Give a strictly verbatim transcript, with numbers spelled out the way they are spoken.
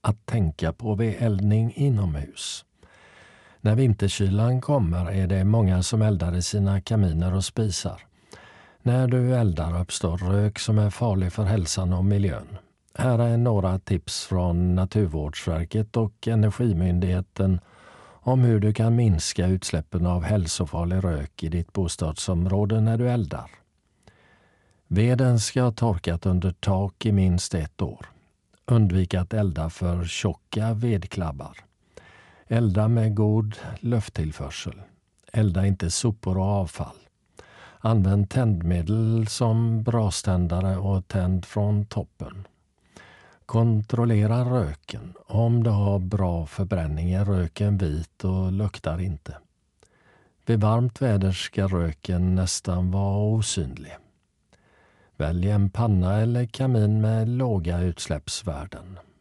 att tänka på vid eldning inomhus. När vinterkylan kommer är det många som eldar i sina kaminer och spisar. När du eldar uppstår rök som är farlig för hälsan och miljön. Här är några tips från Naturvårdsverket och Energimyndigheten om hur du kan minska utsläppen av hälsofarlig rök i ditt bostadsområde när du eldar. Veden ska ha torkat under tak i minst ett år. Undvik att elda för tjocka vedklabbar. Elda med god lufttillförsel. Elda inte sopor och avfall. Använd tändmedel som braständare och tänd från toppen. Kontrollera röken. Om du har bra förbränning är röken vit och luktar inte. Vid varmt väder ska röken nästan vara osynlig. Välj en panna eller kamin med låga utsläppsvärden.